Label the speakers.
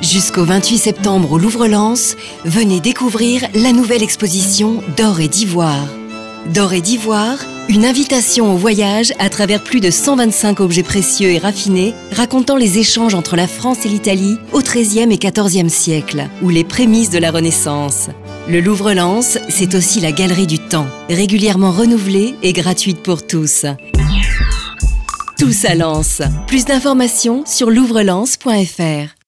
Speaker 1: Jusqu'au 28 septembre au Louvre-Lens, venez découvrir la nouvelle exposition d'or et d'ivoire. D'or et d'ivoire, une invitation au voyage à travers plus de 125 objets précieux et raffinés racontant les échanges entre la France et l'Italie au XIIIe et XIVe siècle, ou les prémices de la Renaissance. Le Louvre-Lens, c'est aussi la Galerie du Temps, régulièrement renouvelée et gratuite pour tous. Tous à Lens. Plus d'informations sur louvrelens.fr.